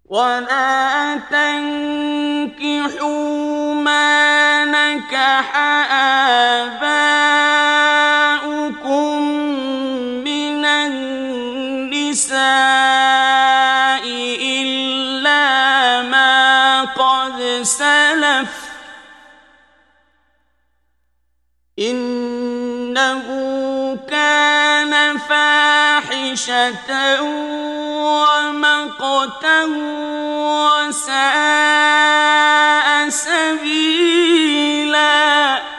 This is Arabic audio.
ولا تنكحوا ما نكح آباؤكم من النساء إلا ما قد سلف إنه كان فاحشة ومقتا وساء سبيلا